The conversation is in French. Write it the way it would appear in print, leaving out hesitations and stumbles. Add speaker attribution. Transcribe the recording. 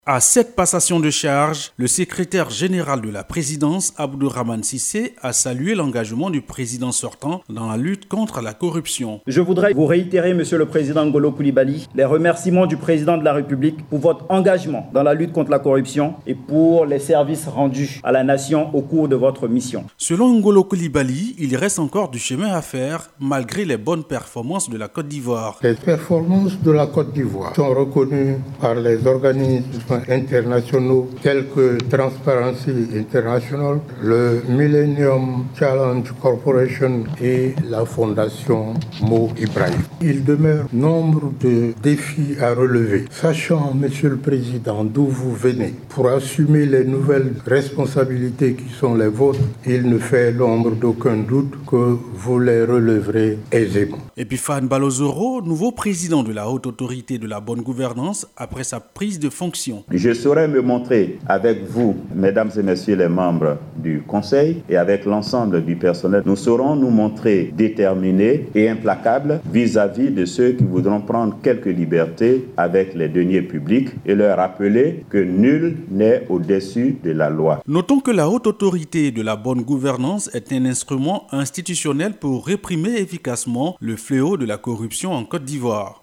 Speaker 1: À cette passation de charge, le secrétaire général de la présidence, Abdourahmane Cissé, a salué l'engagement du président sortant dans la lutte contre la corruption.
Speaker 2: Je voudrais vous réitérer, Monsieur le Président Ngolo Coulibaly, les remerciements du président de la République pour votre engagement dans la lutte contre la corruption et pour les services rendus à la nation au cours de votre mission.
Speaker 1: Selon Ngolo Coulibaly, il reste encore du chemin à faire malgré les bonnes performances de la Côte d'Ivoire.
Speaker 3: Les performances de la Côte d'Ivoire sont reconnues par les organismes internationaux tels que Transparency International, le Millennium Challenge Corporation et la Fondation Mo Ibrahim. Il demeure nombre de défis à relever. Sachant, Monsieur le Président, d'où vous venez, pour assumer les nouvelles responsabilités qui sont les vôtres, il ne fait l'ombre d'aucun doute que vous les relèverez aisément.
Speaker 1: Epiphane Balozoro, nouveau président de la Haute Autorité de la Bonne Gouvernance après sa prise de fonction.
Speaker 4: Je saurai me montrer avec vous, mesdames et messieurs les membres du Conseil et avec l'ensemble du personnel. Nous saurons nous montrer déterminés et implacables vis-à-vis de ceux qui voudront prendre quelques libertés avec les deniers publics et leur rappeler que nul n'est au-dessus de la loi.
Speaker 1: Notons que la Haute Autorité de la Bonne Gouvernance est un instrument institutionnel pour réprimer efficacement le fléau de la corruption en Côte d'Ivoire.